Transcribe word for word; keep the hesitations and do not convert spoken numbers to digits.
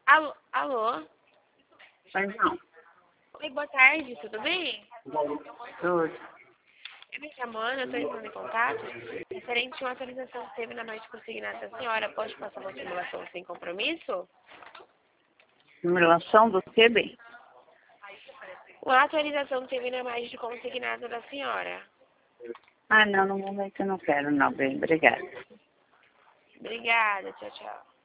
Alô? Alô? Mas não. Oi, boa tarde, tudo bem? Tudo. Eu me chamando, eu estou entrando em contato referente a uma atualização que teve na noite consignada da senhora. Pode passar uma simulação sem compromisso? Simulação do quê, bem? Uma atualização que teve na mais de consignada da senhora. Ah, não, no momento eu não quero, não, bem. Obrigada. Obrigada, tchau, tchau.